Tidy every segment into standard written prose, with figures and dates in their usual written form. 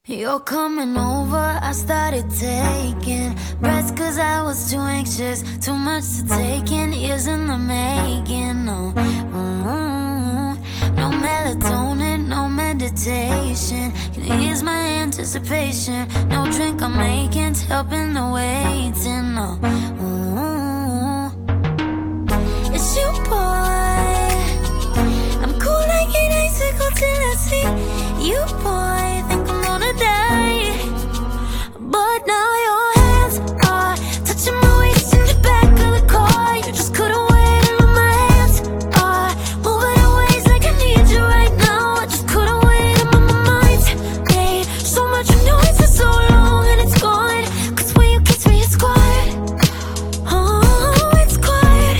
You're coming over, I started taking breaths cause I was too anxious. Too much to take in, years in the making. No, no melatonin, no meditation can ease my anticipation. No drink I'm making's helping the waiting. No, it's you, boy. I'm cool like an icicle till I see you, boy. Think I'm gonna die, but now your hands are touching my waist in the back of the car. You just couldn't wait, and my hands are moving in ways like I need you right now. I just couldn't wait, and my mind's made so much noise for so long, and it's gone. Cause when you kiss me, it's quiet. Oh, it's quiet,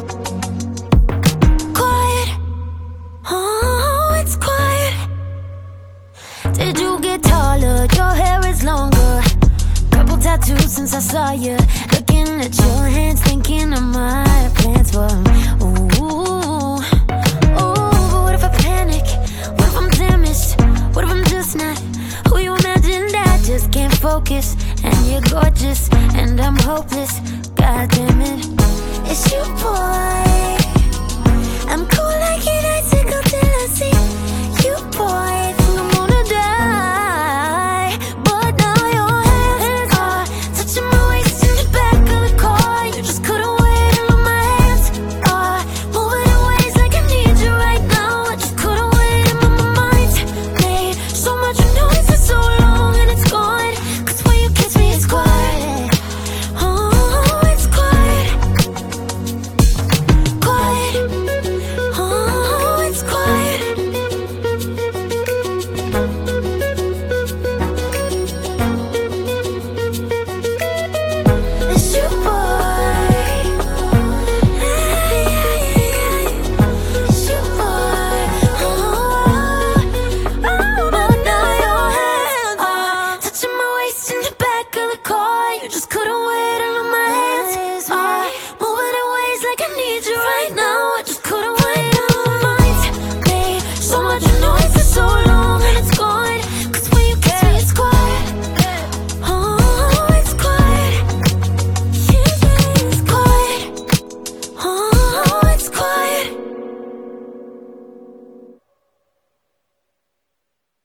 quiet. Oh, it's quiet. Did you get taller? Your hair is longer. Couple tattoos since I saw you. Looking at your hands, thinking of my plans for ooh, ooh. But what if I panic? What if I'm damaged? What if I'm just not who you imagined? I just can't focus. And you're gorgeous, and I'm hopeless. God damn it, it's you, boy. I'm cool